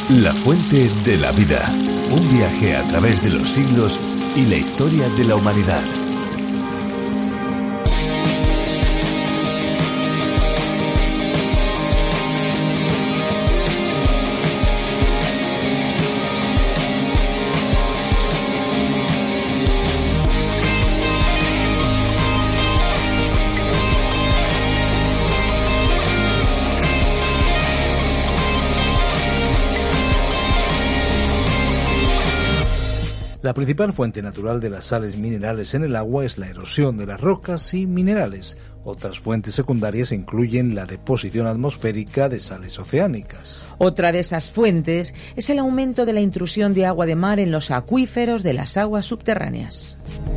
La fuente de la vida. Un viaje a través de los siglos y la historia de la humanidad. La principal fuente natural de las sales minerales en el agua es la erosión de las rocas y minerales. Otras fuentes secundarias incluyen la deposición atmosférica de sales oceánicas. Otra de esas fuentes es el aumento de la intrusión de agua de mar en los acuíferos de las aguas subterráneas.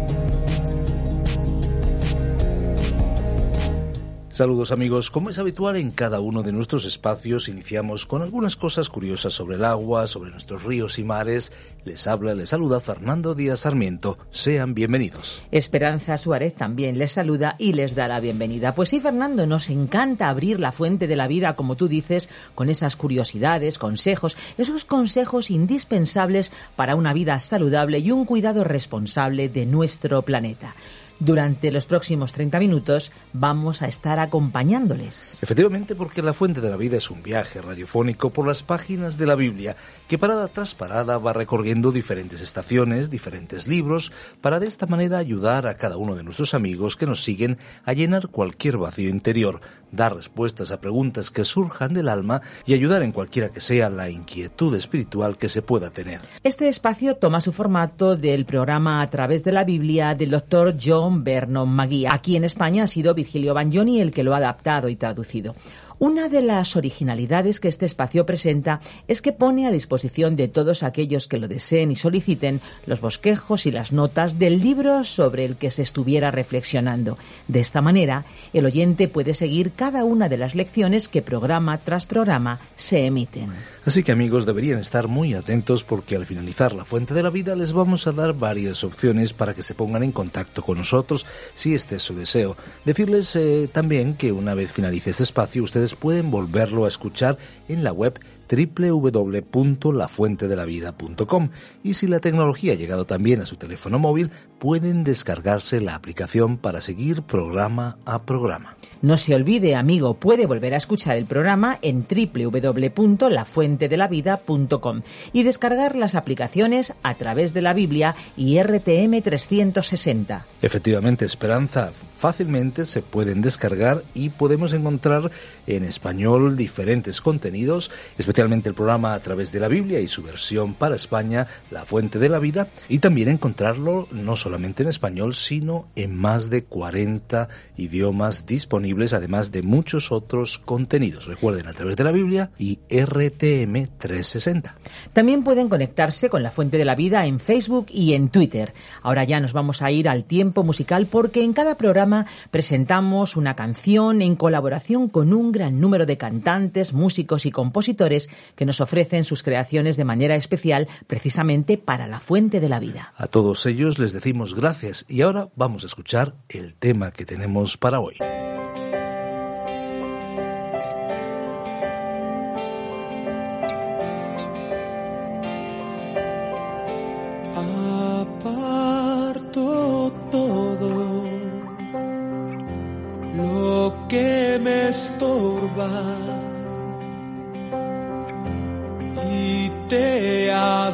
Saludos amigos, como es habitual en cada uno de nuestros espacios, iniciamos con algunas cosas curiosas sobre el agua, sobre nuestros ríos y mares. Les saluda Fernando Díaz Sarmiento. Sean bienvenidos. Esperanza Suárez también les saluda y les da la bienvenida. Pues sí, Fernando, nos encanta abrir la fuente de la vida, como tú dices, con esas curiosidades, consejos, esos consejos indispensables para una vida saludable y un cuidado responsable de nuestro planeta. Durante los próximos 30 minutos vamos a estar acompañándoles. Efectivamente, porque La Fuente de la Vida es un viaje radiofónico por las páginas de la Biblia, que parada tras parada va recorriendo diferentes estaciones, diferentes libros, para de esta manera ayudar a cada uno de nuestros amigos que nos siguen a llenar cualquier vacío interior, dar respuestas a preguntas que surjan del alma y ayudar en cualquiera que sea la inquietud espiritual que se pueda tener. Este espacio toma su formato del programa A través de la Biblia del Dr. John Vernon McGee. Aquí en España ha sido Virgilio Bagnoni el que lo ha adaptado y traducido. Una de las originalidades que este espacio presenta es que pone a disposición de todos aquellos que lo deseen y soliciten los bosquejos y las notas del libro sobre el que se estuviera reflexionando. De esta manera, el oyente puede seguir cada una de las lecciones que programa tras programa se emiten. Así que amigos, deberían estar muy atentos porque al finalizar La Fuente de la Vida les vamos a dar varias opciones para que se pongan en contacto con nosotros si este es su deseo. Decirles también que una vez finalice este espacio ustedes pueden volverlo a escuchar en la web www.lafuentedelavida.com y si la tecnología ha llegado también a su teléfono móvil, pueden descargarse la aplicación para seguir programa a programa. No se olvide, amigo, puede volver a escuchar el programa en www.lafuentedelavida.com y descargar las aplicaciones A través de la Biblia y RTM 360. Efectivamente, Esperanza, fácilmente se pueden descargar y podemos encontrar en español diferentes contenidos, especialmente el programa A través de la Biblia y su versión para España, La Fuente de la Vida, y también encontrarlo no solamente en español, sino en más de 40 idiomas disponibles, además de muchos otros contenidos. Recuerden, A través de la Biblia y RTM 360. También pueden conectarse con La Fuente de la Vida en Facebook y en Twitter. Ahora ya nos vamos a ir al tiempo musical porque en cada programa presentamos una canción en colaboración con un gran número de cantantes, músicos y compositores que nos ofrecen sus creaciones de manera especial precisamente para La Fuente de la Vida. A todos ellos les decimos gracias y ahora vamos a escuchar el tema que tenemos para hoy. Aparto todo lo que me estorba y te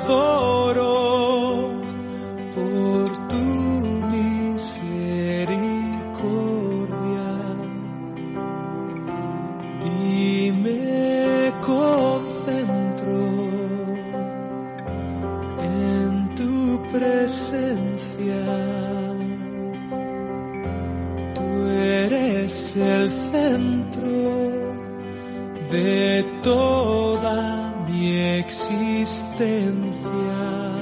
adoro por tu misericordia y me concentro en tu presencia. Tú eres el centro de toda mi existencia.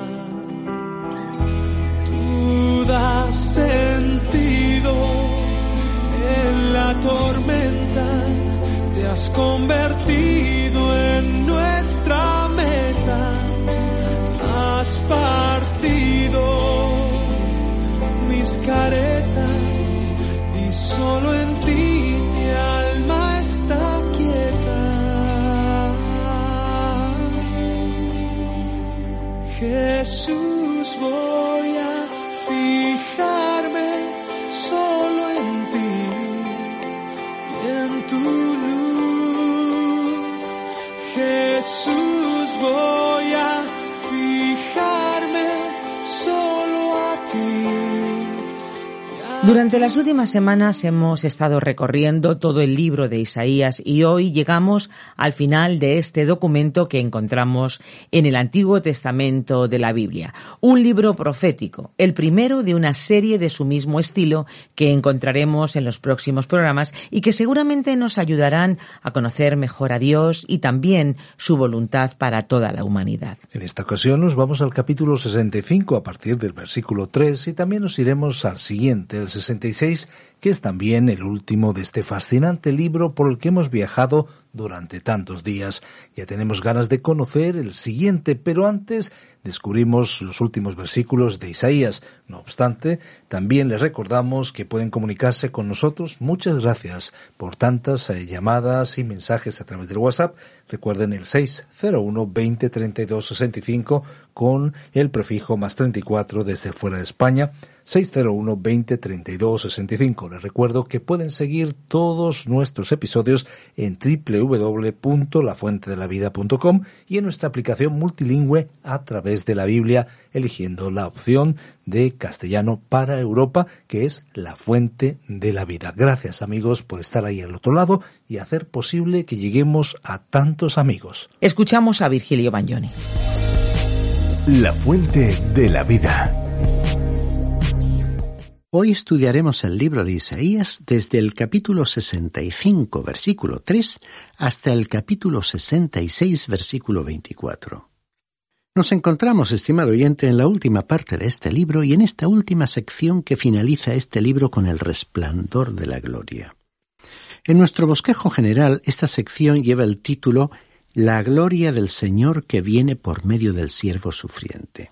Tú das sentido en la tormenta, te has convertido en nuestra meta. Has partido mis caretas y solo en ti mi alma está quieta. Jesús, voy a fijarme solo en ti y en tu luz. Jesús, voy a fijarme solo a ti. Durante las últimas semanas hemos estado recorriendo todo el libro de Isaías y hoy llegamos al final de este documento que encontramos en el Antiguo Testamento de la Biblia. Un libro profético, el primero de una serie de su mismo estilo que encontraremos en los próximos programas y que seguramente nos ayudarán a conocer mejor a Dios y también su voluntad para toda la humanidad. En esta ocasión nos vamos al capítulo 65 a partir del versículo 3 y también nos iremos al siguiente, el 66, que es también el último de este fascinante libro por el que hemos viajado durante tantos días. Ya tenemos ganas de conocer el siguiente, pero antes descubrimos los últimos versículos de Isaías. No obstante, también les recordamos que pueden comunicarse con nosotros. Muchas gracias por tantas llamadas y mensajes a través del WhatsApp. Recuerden el 601 20 32 65 con el prefijo más 34 desde fuera de España. 601 20 32 65. Les recuerdo que pueden seguir todos nuestros episodios en www.lafuentedelavida.com y en nuestra aplicación multilingüe a través de la Biblia, eligiendo la opción de castellano para Europa, que es La Fuente de la Vida. Gracias, amigos, por estar ahí al otro lado y hacer posible que lleguemos a tantos amigos. Escuchamos a Virgilio Bagnoni. La Fuente de la Vida. Hoy estudiaremos el libro de Isaías desde el capítulo 65, versículo 3, hasta el capítulo 66, versículo 24. Nos encontramos, estimado oyente, en la última parte de este libro y en esta última sección que finaliza este libro con el resplandor de la gloria. En nuestro bosquejo general, esta sección lleva el título La gloria del Señor que viene por medio del siervo sufriente.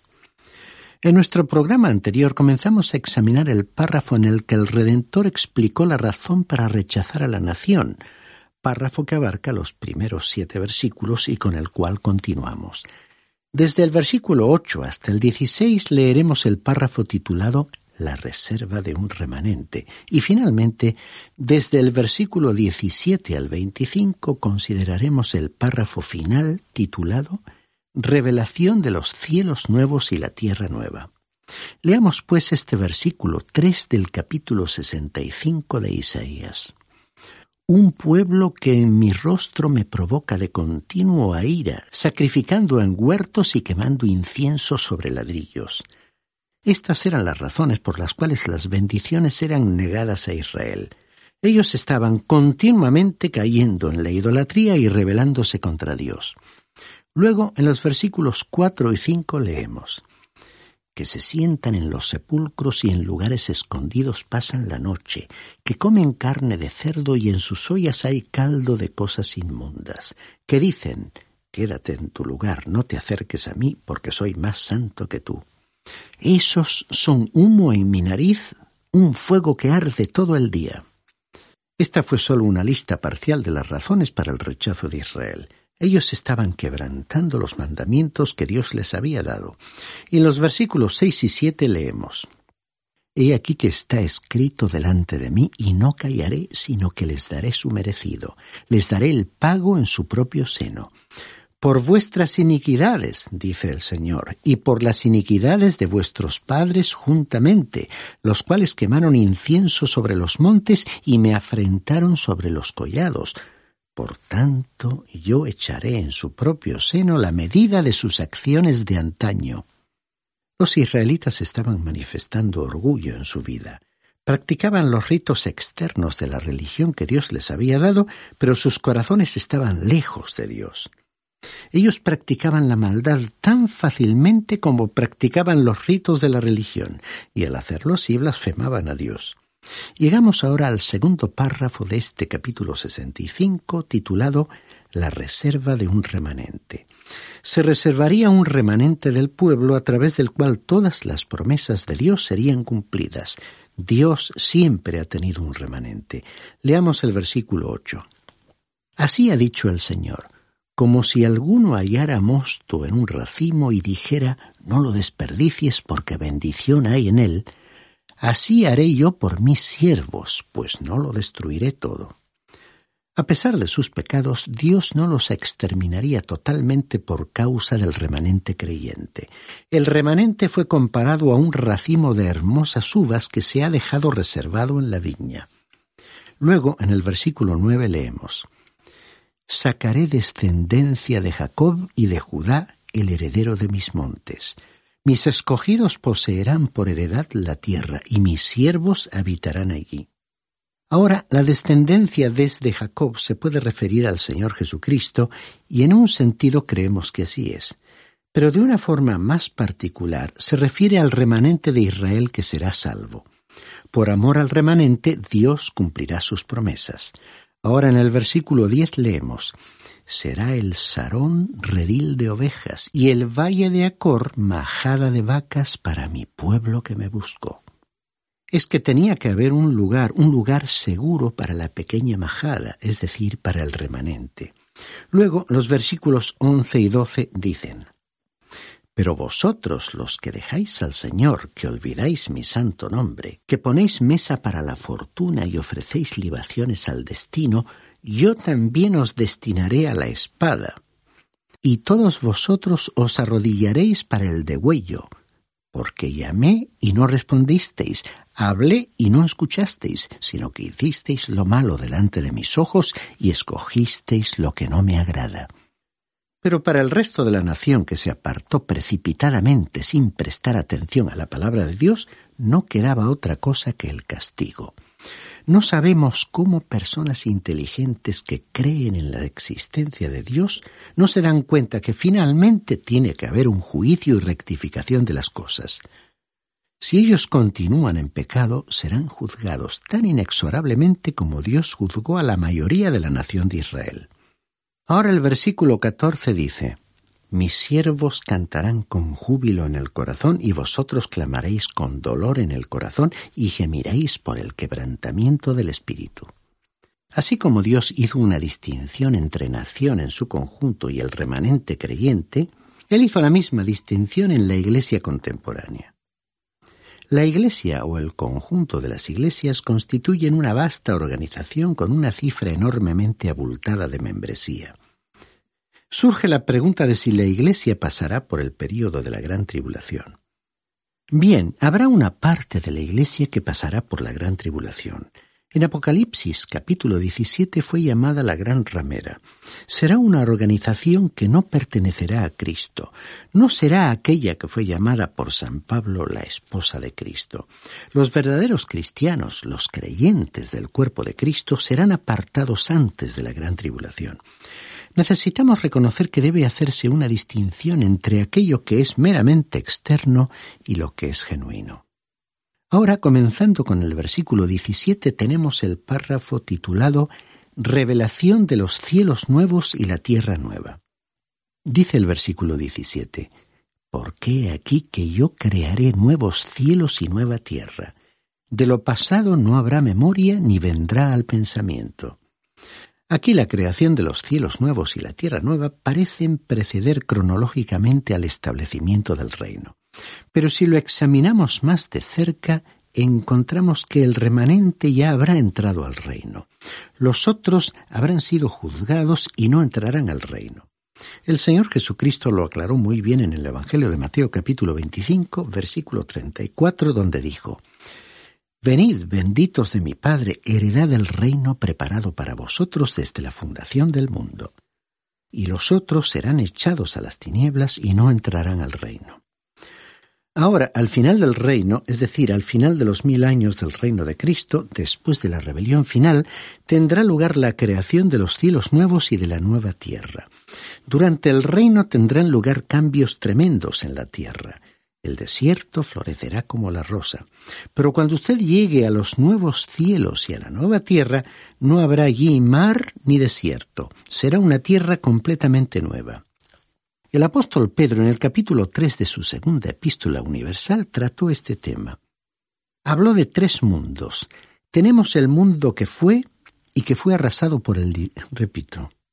En nuestro programa anterior comenzamos a examinar el párrafo en el que el Redentor explicó la razón para rechazar a la nación, párrafo que abarca los primeros 7 versículos y con el cual continuamos. Desde el versículo 8 hasta el 16 leeremos el párrafo titulado La reserva de un remanente y finalmente, desde el versículo 17 al 25 consideraremos el párrafo final titulado Revelación de los cielos nuevos y la tierra nueva. Leamos pues este versículo 3 del capítulo 65 de Isaías. Un pueblo que en mi rostro me provoca de continuo a ira, sacrificando en huertos y quemando incienso sobre ladrillos. Estas eran las razones por las cuales las bendiciones eran negadas a Israel. Ellos estaban continuamente cayendo en la idolatría y rebelándose contra Dios. Luego, en los versículos 4 y 5 leemos: que se sientan en los sepulcros y en lugares escondidos pasan la noche, que comen carne de cerdo y en sus ollas hay caldo de cosas inmundas, que dicen: quédate en tu lugar, no te acerques a mí, porque soy más santo que tú. Esos son humo en mi nariz, un fuego que arde todo el día. Esta fue solo una lista parcial de las razones para el rechazo de Israel. Ellos estaban quebrantando los mandamientos que Dios les había dado. Y en los versículos 6 y 7 leemos: He aquí que está escrito delante de mí, y no callaré, sino que les daré su merecido. Les daré el pago en su propio seno. Por vuestras iniquidades, dice el Señor, y por las iniquidades de vuestros padres juntamente, los cuales quemaron incienso sobre los montes y me afrentaron sobre los collados. Por tanto, yo echaré en su propio seno la medida de sus acciones de antaño. Los israelitas estaban manifestando orgullo en su vida. Practicaban los ritos externos de la religión que Dios les había dado, pero sus corazones estaban lejos de Dios. Ellos practicaban la maldad tan fácilmente como practicaban los ritos de la religión, y al hacerlo así blasfemaban a Dios. Llegamos ahora al segundo párrafo de este capítulo 65, titulado La reserva de un remanente. Se reservaría un remanente del pueblo a través del cual todas las promesas de Dios serían cumplidas. Dios siempre ha tenido un remanente. Leamos el versículo 8. Así ha dicho el Señor: como si alguno hallara mosto en un racimo y dijera, no lo desperdicies porque bendición hay en él, así haré yo por mis siervos, pues no lo destruiré todo. A pesar de sus pecados, Dios no los exterminaría totalmente por causa del remanente creyente. El remanente fue comparado a un racimo de hermosas uvas que se ha dejado reservado en la viña. Luego, en el versículo 9 leemos, «Sacaré descendencia de Jacob y de Judá, el heredero de mis montes. Mis escogidos poseerán por heredad la tierra, y mis siervos habitarán allí». Ahora, la descendencia desde Jacob se puede referir al Señor Jesucristo, y en un sentido creemos que así es. Pero de una forma más particular se refiere al remanente de Israel que será salvo. Por amor al remanente, Dios cumplirá sus promesas. Ahora en el versículo 10 leemos, «Será el Sarón redil de ovejas, y el valle de Acor majada de vacas para mi pueblo que me buscó». Es que tenía que haber un lugar seguro para la pequeña majada, es decir, para el remanente. Luego, los versículos 11 y 12 dicen, «Pero vosotros, los que dejáis al Señor, que olvidáis mi santo nombre, que ponéis mesa para la fortuna y ofrecéis libaciones al destino, yo también os destinaré a la espada. Y todos vosotros os arrodillaréis para el degüello, porque llamé y no respondisteis, hablé y no escuchasteis, sino que hicisteis lo malo delante de mis ojos y escogisteis lo que no me agrada». Pero para el resto de la nación que se apartó precipitadamente sin prestar atención a la palabra de Dios, no quedaba otra cosa que el castigo. No sabemos cómo personas inteligentes que creen en la existencia de Dios no se dan cuenta que finalmente tiene que haber un juicio y rectificación de las cosas. Si ellos continúan en pecado, serán juzgados tan inexorablemente como Dios juzgó a la mayoría de la nación de Israel. Ahora el versículo 14 dice, «Mis siervos cantarán con júbilo en el corazón, y vosotros clamaréis con dolor en el corazón, y gemiréis por el quebrantamiento del espíritu». Así como Dios hizo una distinción entre nación en su conjunto y el remanente creyente, Él hizo la misma distinción en la Iglesia contemporánea. La Iglesia o el conjunto de las iglesias constituyen una vasta organización con una cifra enormemente abultada de membresía. Surge la pregunta de si la Iglesia pasará por el período de la Gran Tribulación. Bien, habrá una parte de la Iglesia que pasará por la Gran Tribulación. En Apocalipsis, capítulo 17, fue llamada la Gran Ramera. Será una organización que no pertenecerá a Cristo. No será aquella que fue llamada por San Pablo la esposa de Cristo. Los verdaderos cristianos, los creyentes del cuerpo de Cristo, serán apartados antes de la Gran Tribulación. Necesitamos reconocer que debe hacerse una distinción entre aquello que es meramente externo y lo que es genuino. Ahora, comenzando con el versículo 17, tenemos el párrafo titulado «Revelación de los cielos nuevos y la tierra nueva». Dice el versículo 17, «Porque he aquí que yo crearé nuevos cielos y nueva tierra. De lo pasado no habrá memoria ni vendrá al pensamiento». Aquí la creación de los cielos nuevos y la tierra nueva parecen preceder cronológicamente al establecimiento del reino. Pero si lo examinamos más de cerca, encontramos que el remanente ya habrá entrado al reino. Los otros habrán sido juzgados y no entrarán al reino. El Señor Jesucristo lo aclaró muy bien en el Evangelio de Mateo capítulo 25, versículo 34, donde dijo, «Venid, benditos de mi Padre, heredad del reino preparado para vosotros desde la fundación del mundo. Y los otros serán echados a las tinieblas y no entrarán al reino». Ahora, al final del reino, es decir, al final de los 1000 años del reino de Cristo, después de la rebelión final, tendrá lugar la creación de los cielos nuevos y de la nueva tierra. Durante el reino tendrán lugar cambios tremendos en la tierra. El desierto florecerá como la rosa. Pero cuando usted llegue a los nuevos cielos y a la nueva tierra, no habrá allí mar ni desierto. Será una tierra completamente nueva. El apóstol Pedro, en el capítulo 3 de su segunda epístola universal, trató este tema. Habló de 3 mundos. Tenemos el mundo que fue y que fue arrasado por el...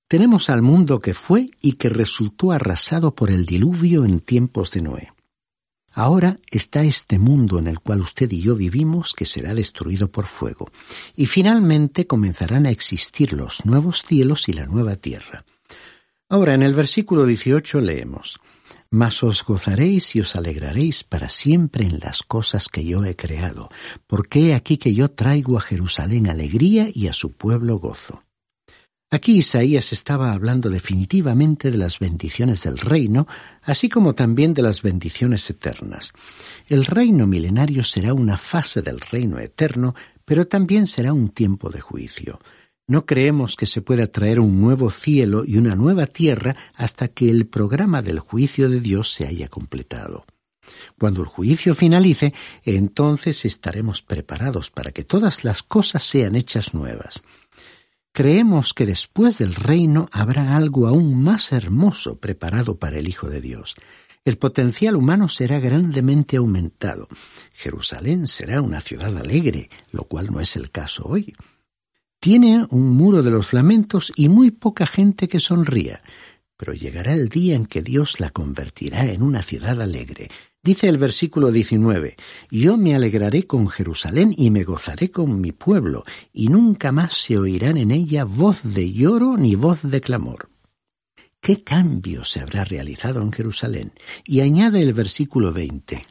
Tenemos al mundo que fue y que resultó arrasado por el diluvio en tiempos de Noé. Ahora está este mundo en el cual usted y yo vivimos, que será destruido por fuego. Y finalmente comenzarán a existir los nuevos cielos y la nueva tierra. Ahora, en el versículo 18 leemos: «Mas os gozaréis y os alegraréis para siempre en las cosas que yo he creado, porque he aquí que yo traigo a Jerusalén alegría y a su pueblo gozo». Aquí Isaías estaba hablando definitivamente de las bendiciones del reino, así como también de las bendiciones eternas. El reino milenario será una fase del reino eterno, pero también será un tiempo de juicio. No creemos que se pueda traer un nuevo cielo y una nueva tierra hasta que el programa del juicio de Dios se haya completado. Cuando el juicio finalice, entonces estaremos preparados para que todas las cosas sean hechas nuevas. Creemos que después del reino habrá algo aún más hermoso preparado para el Hijo de Dios. El potencial humano será grandemente aumentado. Jerusalén será una ciudad alegre, lo cual no es el caso hoy. Tiene un muro de los lamentos y muy poca gente que sonría, pero llegará el día en que Dios la convertirá en una ciudad alegre. Dice el versículo 19, «Yo me alegraré con Jerusalén y me gozaré con mi pueblo, y nunca más se oirán en ella voz de lloro ni voz de clamor». ¿Qué cambio se habrá realizado en Jerusalén? Y añade el versículo 20,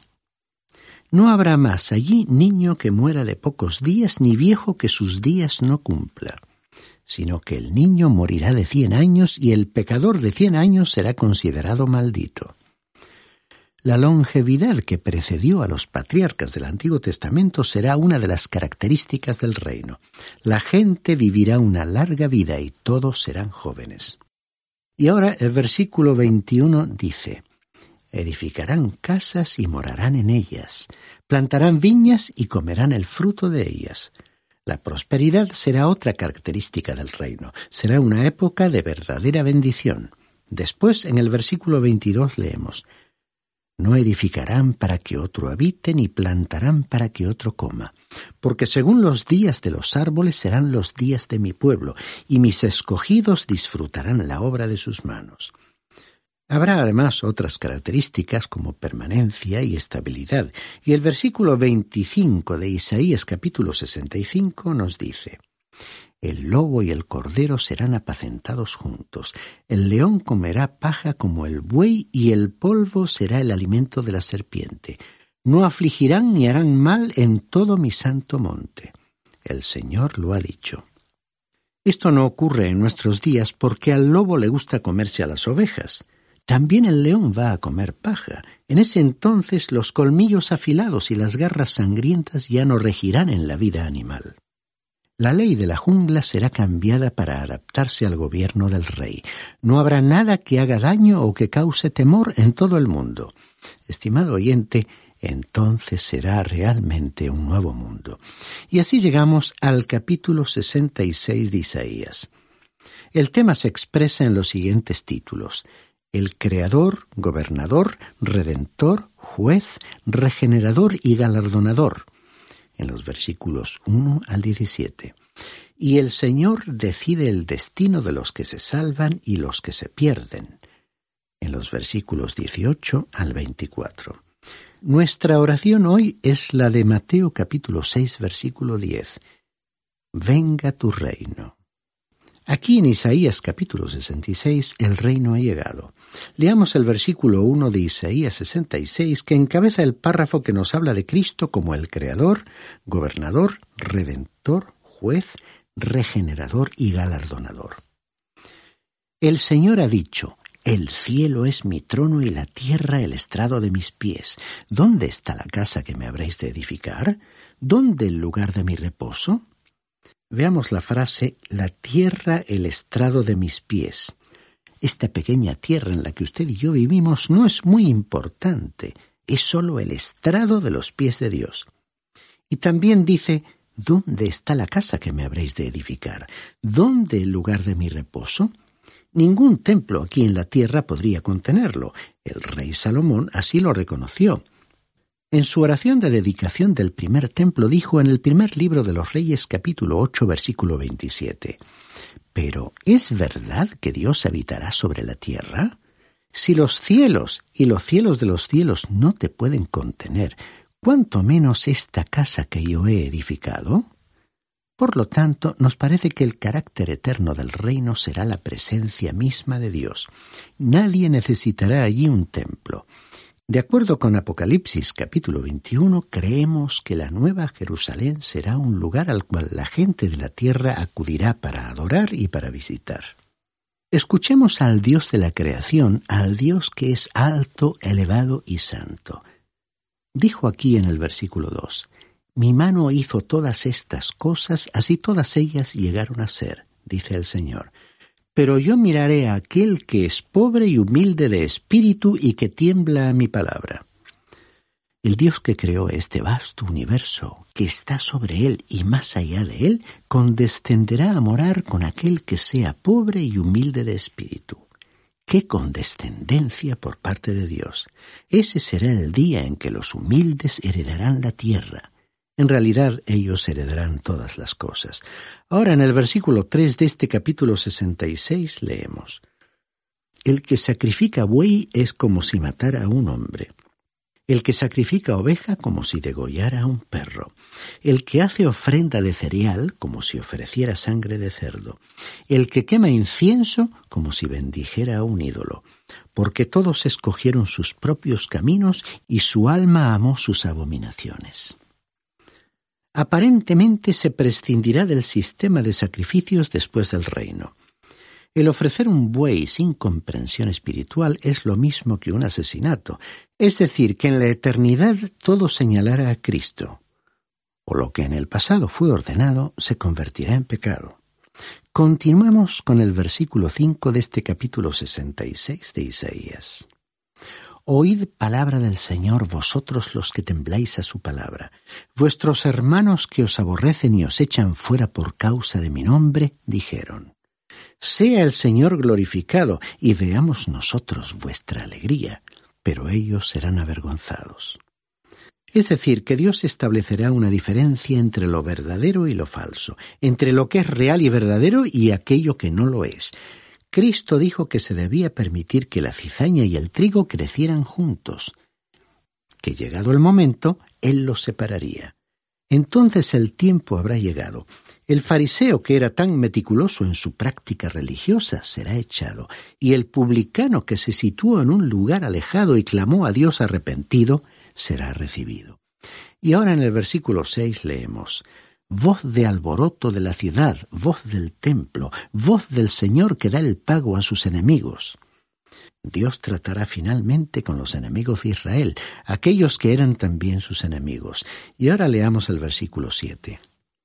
«No habrá más allí niño que muera de pocos días, ni viejo que sus días no cumpla, sino que el niño morirá de 100 años y el pecador de 100 años será considerado maldito». La longevidad que precedió a los patriarcas del Antiguo Testamento será una de las características del reino. La gente vivirá una larga vida y todos serán jóvenes. Y ahora el versículo 21 dice: «Edificarán casas y morarán en ellas, plantarán viñas y comerán el fruto de ellas». La prosperidad será otra característica del reino. Será una época de verdadera bendición. Después, en el versículo 22 leemos: «No edificarán para que otro habite, ni plantarán para que otro coma, porque según los días de los árboles serán los días de mi pueblo, y mis escogidos disfrutarán la obra de sus manos». Habrá además otras características como permanencia y estabilidad, y el versículo 25 de Isaías capítulo 65 nos dice: «El lobo y el cordero serán apacentados juntos, el león comerá paja como el buey, y el polvo será el alimento de la serpiente. No afligirán ni harán mal en todo mi santo monte. El Señor lo ha dicho». Esto no ocurre en nuestros días porque al lobo le gusta comerse a las ovejas. También el león va a comer paja. En ese entonces los colmillos afilados y las garras sangrientas ya no regirán en la vida animal. La ley de la jungla será cambiada para adaptarse al gobierno del rey. No habrá nada que haga daño o que cause temor en todo el mundo. Estimado oyente, entonces será realmente un nuevo mundo. Y así llegamos al capítulo 66 de Isaías. El tema se expresa en los siguientes títulos: el Creador, Gobernador, Redentor, Juez, Regenerador y Galardonador, en los versículos 1 al 17. Y el Señor decide el destino de los que se salvan y los que se pierden, en los versículos 18 al 24. Nuestra oración hoy es la de Mateo capítulo 6, versículo 10. Venga tu reino. Aquí en Isaías capítulo 66 el reino ha llegado. Leamos el versículo 1 de Isaías 66, que encabeza el párrafo que nos habla de Cristo como el Creador, Gobernador, Redentor, Juez, Regenerador y Galardonador. El Señor ha dicho: «El cielo es mi trono y la tierra el estrado de mis pies. ¿Dónde está la casa que me habréis de edificar? ¿Dónde el lugar de mi reposo?». Veamos la frase: «la tierra el estrado de mis pies». Esta pequeña tierra en la que usted y yo vivimos no es muy importante, es solo el estrado de los pies de Dios. Y también dice: ¿dónde está la casa que me habréis de edificar? ¿Dónde el lugar de mi reposo? Ningún templo aquí en la tierra podría contenerlo. El rey Salomón así lo reconoció. En su oración de dedicación del primer templo dijo en el primer libro de los Reyes, capítulo 8, versículo 27: Pero, ¿es verdad que Dios habitará sobre la tierra? Si los cielos y los cielos de los cielos no te pueden contener, ¿cuánto menos esta casa que yo he edificado? Por lo tanto, nos parece que el carácter eterno del reino será la presencia misma de Dios. Nadie necesitará allí un templo. De acuerdo con Apocalipsis capítulo 21, creemos que la Nueva Jerusalén será un lugar al cual la gente de la tierra acudirá para adorar y para visitar. Escuchemos al Dios de la creación, al Dios que es alto, elevado y santo. Dijo aquí en el versículo 2, «Mi mano hizo todas estas cosas, así todas ellas llegaron a ser», dice el Señor. «Pero yo miraré a aquel que es pobre y humilde de espíritu y que tiembla a mi palabra». El Dios que creó este vasto universo, que está sobre él y más allá de él, condescenderá a morar con aquel que sea pobre y humilde de espíritu. ¡Qué condescendencia por parte de Dios! Ese será el día en que los humildes heredarán la tierra. En realidad, ellos heredarán todas las cosas. Ahora, en el versículo 3 de este capítulo 66 leemos: «El que sacrifica buey es como si matara a un hombre. El que sacrifica oveja como si degollara a un perro. El que hace ofrenda de cereal como si ofreciera sangre de cerdo. El que quema incienso como si bendijera a un ídolo. Porque todos escogieron sus propios caminos y su alma amó sus abominaciones». Aparentemente se prescindirá del sistema de sacrificios después del reino. El ofrecer un buey sin comprensión espiritual es lo mismo que un asesinato, es decir, que en la eternidad todo señalará a Cristo, o lo que en el pasado fue ordenado se convertirá en pecado. Continuamos con el versículo 5 de este capítulo 66 de Isaías. «Oíd palabra del Señor vosotros los que tembláis a su palabra. Vuestros hermanos que os aborrecen y os echan fuera por causa de mi nombre, dijeron: sea el Señor glorificado, y veamos nosotros vuestra alegría, pero ellos serán avergonzados». Es decir, que Dios establecerá una diferencia entre lo verdadero y lo falso, entre lo que es real y verdadero y aquello que no lo es. Cristo dijo que se debía permitir que la cizaña y el trigo crecieran juntos, que llegado el momento, Él los separaría. Entonces el tiempo habrá llegado. El fariseo que era tan meticuloso en su práctica religiosa será echado, y el publicano que se situó en un lugar alejado y clamó a Dios arrepentido será recibido. Y ahora en el versículo 6 leemos: «Voz de alboroto de la ciudad, voz del templo, voz del Señor que da el pago a sus enemigos». Dios tratará finalmente con los enemigos de Israel, aquellos que eran también sus enemigos. Y ahora leamos el versículo 7.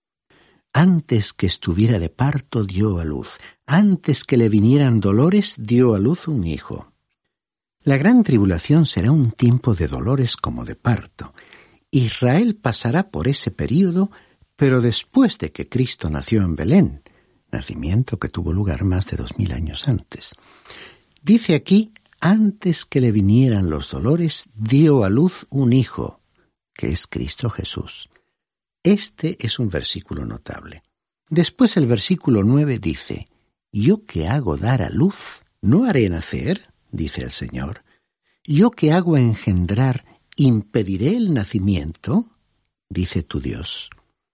«Antes que estuviera de parto dio a luz, antes que le vinieran dolores dio a luz un hijo». La gran tribulación será un tiempo de dolores como de parto. Israel pasará por ese período, pero después de que Cristo nació en Belén, nacimiento que tuvo lugar más de 2000 años antes. Dice aquí: antes que le vinieran los dolores, dio a luz un hijo, que es Cristo Jesús. Este es un versículo notable. Después el versículo 9 dice: «Yo que hago dar a luz, ¿no haré nacer?», dice el Señor. «Yo que hago engendrar, ¿impediré el nacimiento?», dice tu Dios.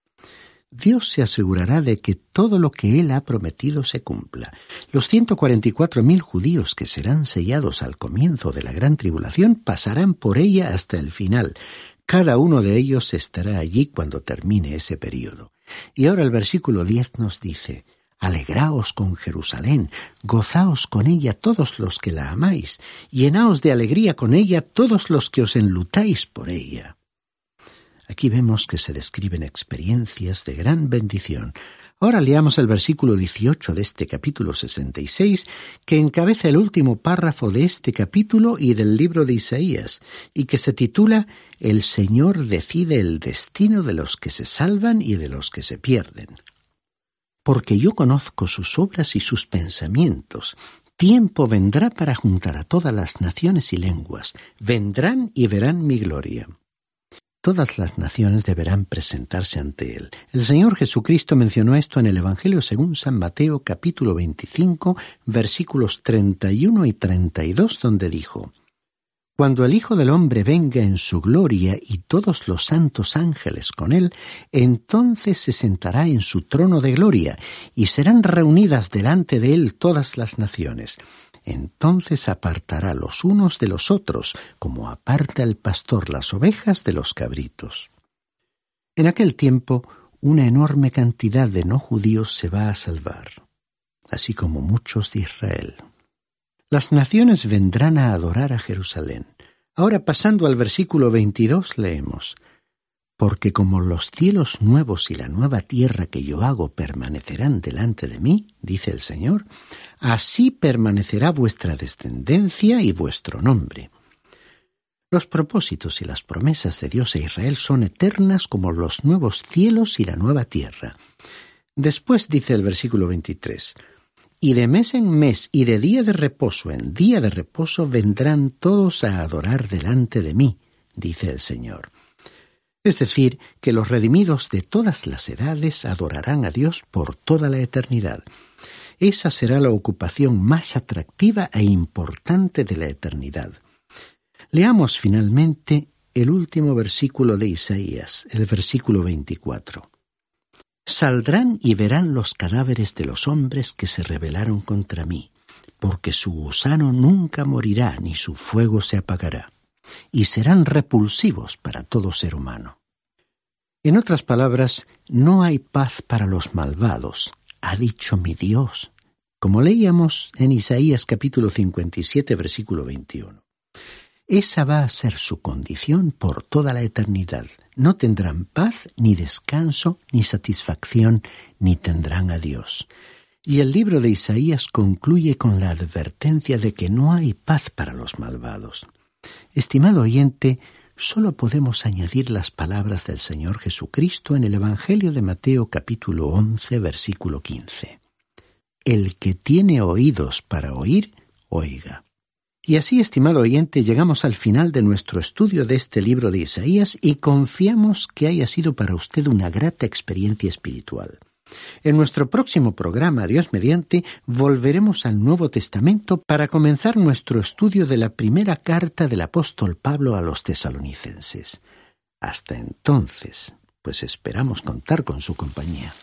Dios se asegurará de que todo lo que Él ha prometido se cumpla. Los 144.000 judíos que serán sellados al comienzo de la gran tribulación pasarán por ella hasta el final. Cada uno de ellos estará allí cuando termine ese período. Y ahora el versículo 10 nos dice: «Alegraos con Jerusalén, gozaos con ella todos los que la amáis, llenaos de alegría con ella todos los que os enlutáis por ella». Aquí vemos que se describen experiencias de gran bendición. Ahora leamos el versículo 18 de este capítulo 66, que encabeza el último párrafo de este capítulo y del libro de Isaías, y que se titula «El Señor decide el destino de los que se salvan y de los que se pierden». «Porque yo conozco sus obras y sus pensamientos. Tiempo vendrá para juntar a todas las naciones y lenguas. Vendrán y verán mi gloria». todas las naciones deberán presentarse ante Él. El Señor Jesucristo mencionó esto en el Evangelio según San Mateo, capítulo 25, versículos 31 y 32, donde dijo: Cuando el Hijo del Hombre venga en su gloria y todos los santos ángeles con Él, entonces se sentará en su trono de gloria, y serán reunidas delante de Él todas las naciones. Entonces apartará los unos de los otros, como aparta el pastor las ovejas de los cabritos. En aquel tiempo, una enorme cantidad de no judíos se va a salvar, así como muchos de Israel. Las naciones vendrán a adorar a Jerusalén. Ahora, pasando al versículo 22, leemos: Porque como los cielos nuevos y la nueva tierra que yo hago permanecerán delante de mí, dice el Señor, así permanecerá vuestra descendencia y vuestro nombre. Los propósitos y las promesas de Dios a Israel son eternas como los nuevos cielos y la nueva tierra. Después dice el versículo 23: Y de mes en mes y de día de reposo en día de reposo vendrán todos a adorar delante de mí, dice el Señor. Es decir, que los redimidos de todas las edades adorarán a Dios por toda la eternidad. Esa será la ocupación más atractiva e importante de la eternidad. Leamos finalmente el último versículo de Isaías, el versículo 24. Saldrán y verán los cadáveres de los hombres que se rebelaron contra mí, porque su gusano nunca morirá ni su fuego se apagará, y serán repulsivos para todo ser humano. En otras palabras, no hay paz para los malvados, ha dicho mi Dios, como leíamos en Isaías capítulo 57, versículo 21. Esa va a ser su condición por toda la eternidad. No tendrán paz, ni descanso, ni satisfacción, ni tendrán a Dios. Y el libro de Isaías concluye con la advertencia de que no hay paz para los malvados. Estimado oyente, solo podemos añadir las palabras del Señor Jesucristo en el Evangelio de Mateo capítulo 11, versículo 15. El que tiene oídos para oír, oiga. Y así, estimado oyente, llegamos al final de nuestro estudio de este libro de Isaías y confiamos que haya sido para usted una grata experiencia espiritual. En nuestro próximo programa, Dios mediante, volveremos al Nuevo Testamento para comenzar nuestro estudio de la primera carta del apóstol Pablo a los tesalonicenses. Hasta entonces, pues esperamos contar con su compañía.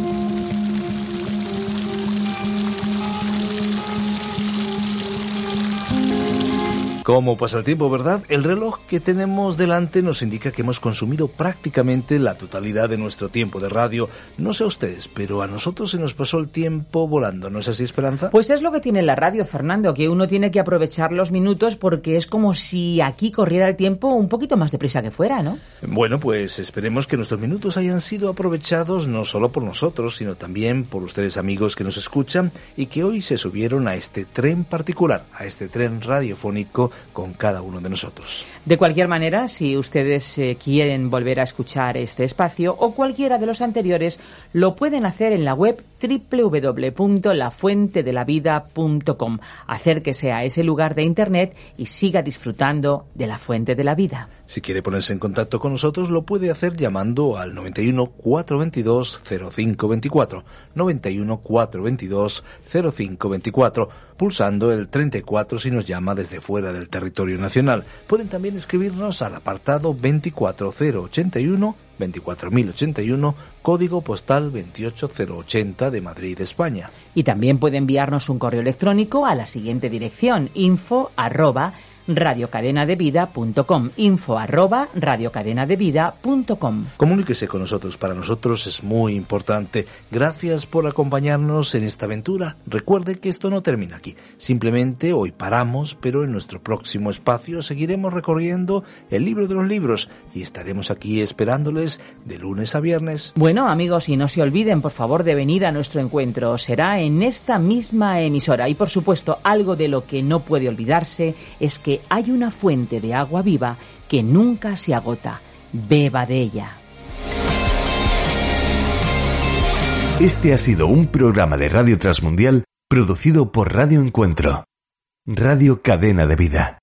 ¿Cómo pasa el tiempo, verdad? El reloj que tenemos delante nos indica que hemos consumido prácticamente la totalidad de nuestro tiempo de radio. No sé a ustedes, pero a nosotros se nos pasó el tiempo volando, ¿no es así, Esperanza? Pues es lo que tiene la radio, Fernando, que uno tiene que aprovechar los minutos porque es como si aquí corriera el tiempo un poquito más deprisa que fuera, ¿no? Bueno, pues esperemos que nuestros minutos hayan sido aprovechados no solo por nosotros, sino también por ustedes, amigos que nos escuchan y que hoy se subieron a este tren particular, a este tren radiofónico con cada uno de nosotros. De cualquier manera, si ustedes quieren volver a escuchar este espacio o cualquiera de los anteriores, lo pueden hacer en la web www.lafuentedelavida.com. Acérquese a ese lugar de internet y siga disfrutando de la Fuente de la Vida. Si quiere ponerse en contacto con nosotros, lo puede hacer llamando al 91 422 0524, 91 422 0524, pulsando el 34 si nos llama desde fuera del territorio nacional. Pueden también escribirnos al apartado 24081, 24081, código postal 28080 de Madrid, España. Y también puede enviarnos un correo electrónico a la siguiente dirección: info@radiocadenadevida.com, info@radiocadenadevida.com. Comuníquese con nosotros, para nosotros es muy importante. Gracias por acompañarnos en esta aventura. Recuerde que esto no termina aquí, simplemente hoy paramos, pero en nuestro próximo espacio seguiremos recorriendo el libro de los libros y estaremos aquí esperándoles de lunes a viernes. Bueno, amigos, y no se olviden, por favor, de venir a nuestro encuentro. Será en esta misma emisora y, por supuesto, algo de lo que no puede olvidarse es que hay una fuente de agua viva que nunca se agota. Beba de ella. Este ha sido un programa de Radio Transmundial producido por Radio Encuentro, Radio Cadena de Vida.